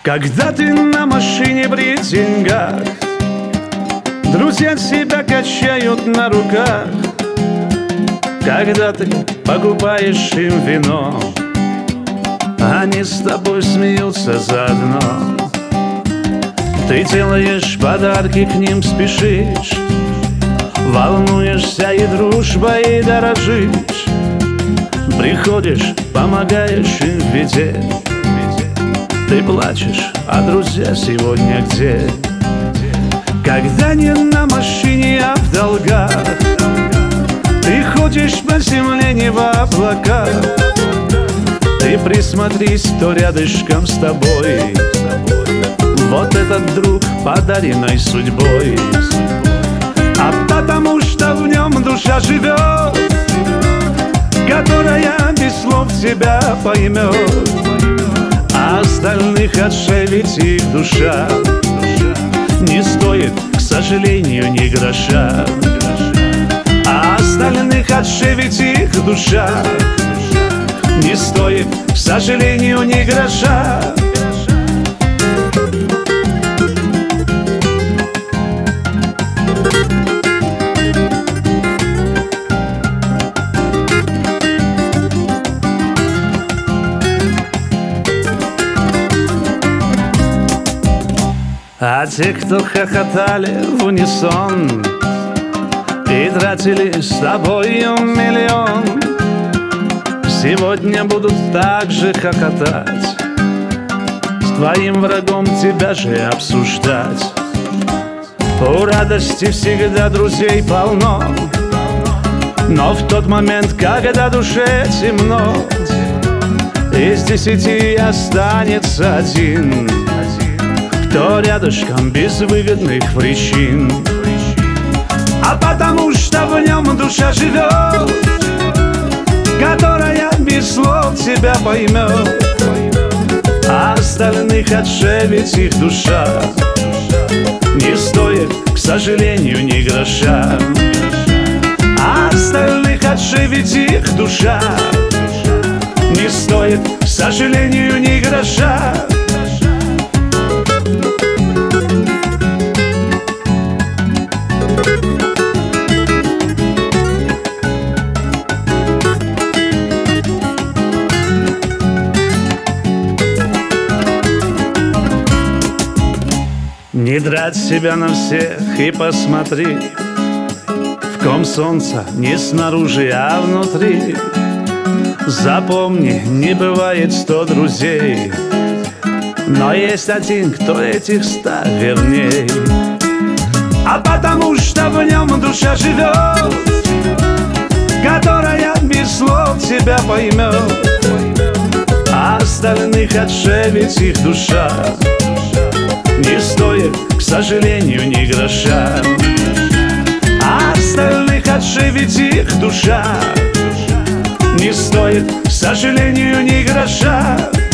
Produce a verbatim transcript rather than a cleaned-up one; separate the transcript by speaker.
Speaker 1: Когда ты на машине при деньгах, друзья тебя качают на руках. Когда ты покупаешь им вино, они с тобой смеются заодно. Ты делаешь подарки, к ним спешишь, волнуешься и дружбой дорожишь. Приходишь, помогаешь им в беде. Ты плачешь, а друзья сегодня где? Когда не на машине, а в долгах, ты ходишь по земле, не в облаках. Ты присмотрись, кто рядышком с тобой. Вот этот друг, подаренной судьбой. А потому что в нем душа живет, которая без слов тебя поймет. А остальных отшевить их душа не стоит, к сожалению, ни гроша. А остальных отшевить их душа не стоит, к сожалению, ни гроша. А те, кто хохотали в унисон и тратили с тобою миллион, сегодня будут так же хохотать, с твоим врагом тебя же обсуждать. У радости всегда друзей полно, но в тот момент, когда душе темно, из десяти останется один, кто рядышком без выгодных причин. А потому что в нем душа живет, которая без слов тебя поймет. А остальных отшевить их душа не стоит, к сожалению, ни гроша. А остальных отшевить их душа не стоит, к сожалению, ни гроша. Не драть себя на всех и посмотри, в ком солнце не снаружи, а внутри. Запомни, не бывает сто друзей, но есть один, кто этих ста верней. А потому что в нем душа живет, которая без слов тебя поймет. А остальных отшевить их душа не стоит, к сожалению, ни гроша. А остальных отшевить их душа не стоит, к сожалению, ни гроша.